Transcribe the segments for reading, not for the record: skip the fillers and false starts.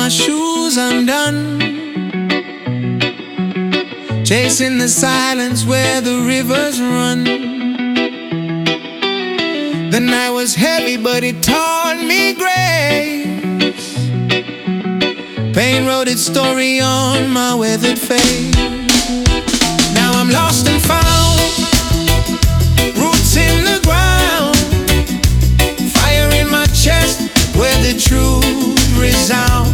my shoes undone, chasing the silence where the rivers run. The night was heavy, but it taught me grace. Pain wrote its story on my weathered face. Now I'm lost and found, roots in the ground, fire in my chest where the truth resound.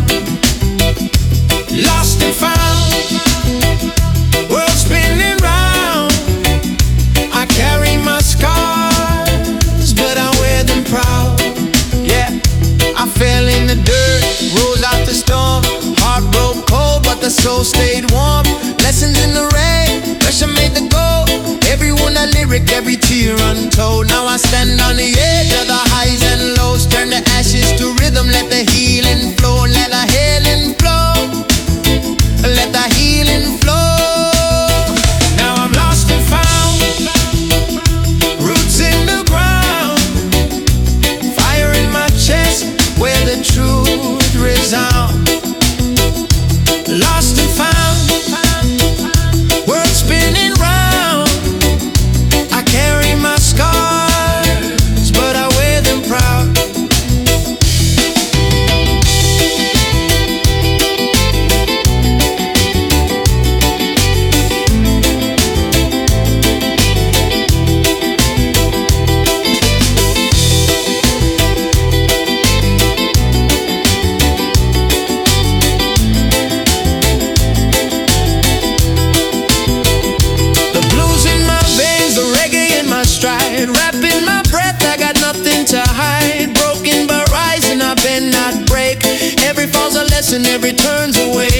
Lost and found, world spinning round. I carry my scars, but I wear them proud. Yeah, I fell in the dirt, rose out the storm. Heart broke cold, but the soul stayed warm. Lessons in the rain, pressure made the goal. Every one a lyric, every tear untold. Now I stand on the edge of the highs and lows. Turn the ashes to rhythm, let the healing flow. Let the healing flow, let the healing flow. Now I'm lost and found, roots in the ground, fire in my chest where the truth resounds. Lost and found, world spinning round. I carry my scars, but I wear them proud. Wrapping my breath, I got nothing to hide. Broken but rising, I bend not break. Every fall's a lesson, every turn's a way.